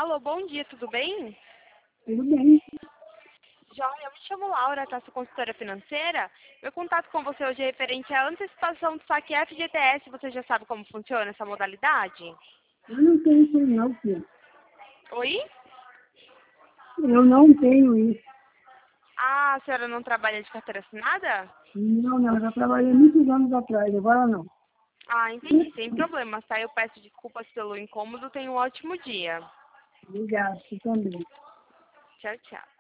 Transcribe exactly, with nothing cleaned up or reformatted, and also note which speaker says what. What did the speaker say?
Speaker 1: Alô, bom dia, tudo bem?
Speaker 2: Tudo bem.
Speaker 1: Joia, eu me chamo Laura, tá? Sou consultora financeira. Meu contato com você hoje é referente à antecipação do saque F G T S. Você já sabe como funciona essa modalidade?
Speaker 2: Eu não tenho isso aí não, filho.
Speaker 1: Oi?
Speaker 2: Eu não tenho isso.
Speaker 1: Ah, a senhora não trabalha de carteira assinada?
Speaker 2: Não, não, eu já trabalhei muitos anos atrás, agora não.
Speaker 1: Ah, entendi, sem problemas, tá? Eu peço desculpas pelo incômodo. Tenha um ótimo dia.
Speaker 2: Obrigado, você também.
Speaker 1: Tchau, tchau.